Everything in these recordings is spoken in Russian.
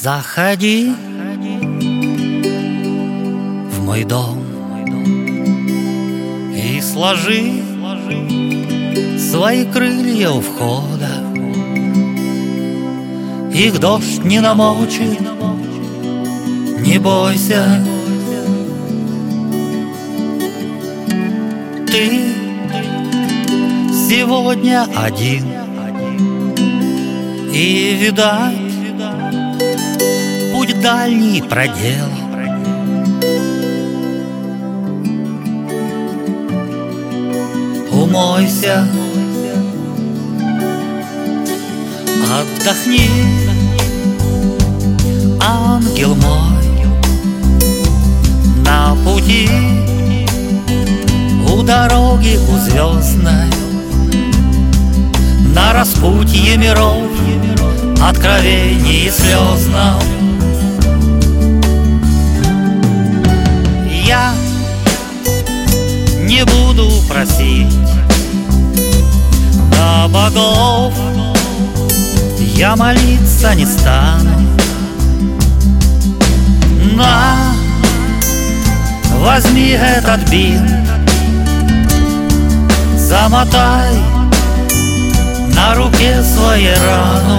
Заходи в мой дом и сложи свои крылья у входа. Их дождь не намочит, не бойся. Ты сегодня один, и, видать, путь дальний проделал. Умойся, отдохни, ангел мой, на пути, у дороги, у звездной, на распутье миров, откровений слезном. Я не буду просить до богов, я молиться не стану. На, возьми этот бинт, замотай на руке своей рану.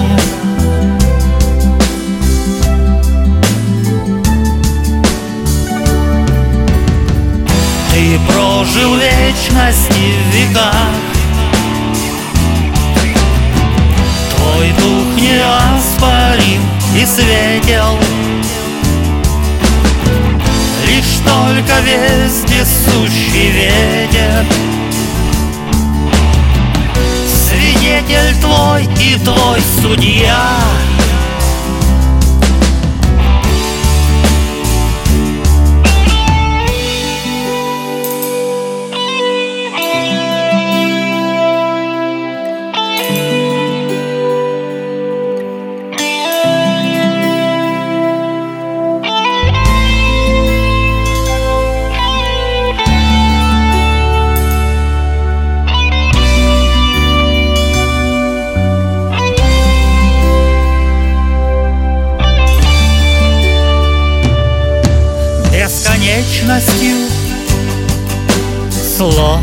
Ты прожил вечность и века, твой дух неоспорим и светел. Лишь только вездесущий ветер, свидетель твой и твой судья. Бесконечностью слов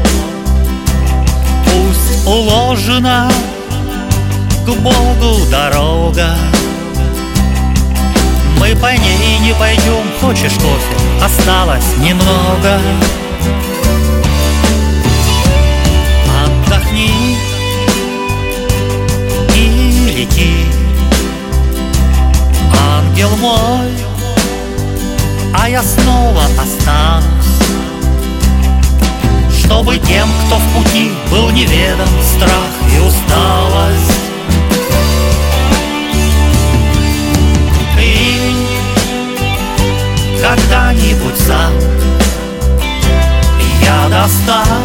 пусть уложена к Богу дорога. Мы по ней не пойдем, хочешь кофе? Осталось немного. Отдохни и лети, ангел мой, а я снова останусь, чтобы тем, кто в пути, был неведом страх и усталость. Ты когда-нибудь сам, я достал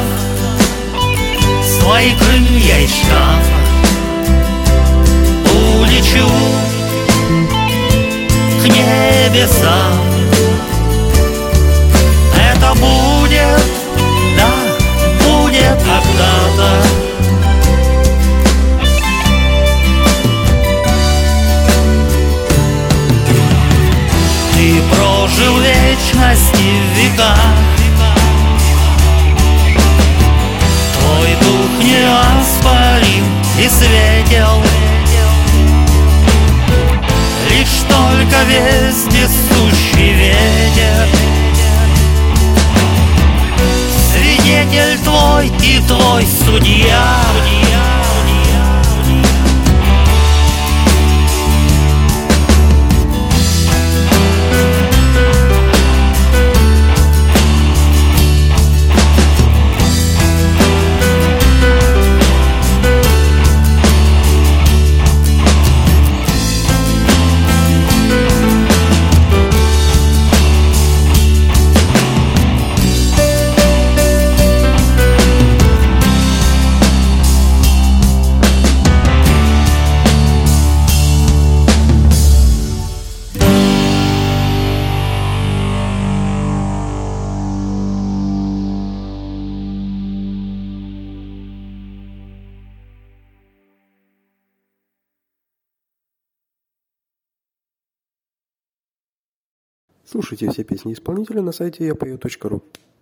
свои крылья из шкафа, улечу к небесам. Это будет, да, будет когда-то. Ты прожил вечность и века, твой дух неоспорим и светел. Лишь только вездесущий ветер, свидетель твой и твой судья. Слушайте все песни исполнителя на сайте yapою.ru.